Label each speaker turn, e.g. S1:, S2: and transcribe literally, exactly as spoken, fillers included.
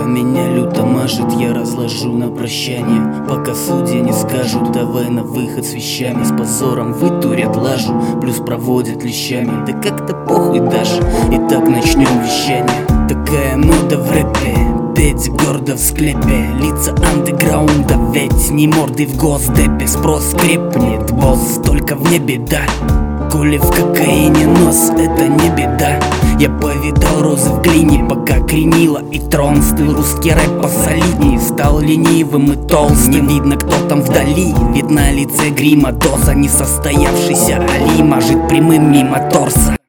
S1: меня люто мажет, я разложу на прощание. Пока судьи не скажут, давай на выход с вещами. С позором вытурят лажу, плюс проводят лещами. Да как-то похуй даже, и так начнем вещание. Такая мода в рэпе, петь гордо в склепе. Лица андеграунда, ведь не морды в госдепе. Спрос крепнет, босс, только в небе, да. Коли в кокаине нос, это не беда. Я повидал розы в глине, пока кренила и трон. Стыл русский рэп посолидней, стал ленивым и толстым. Не видно, кто там вдали, видна лице грима. Доза несостоявшейся али мажет прямым мимо торса.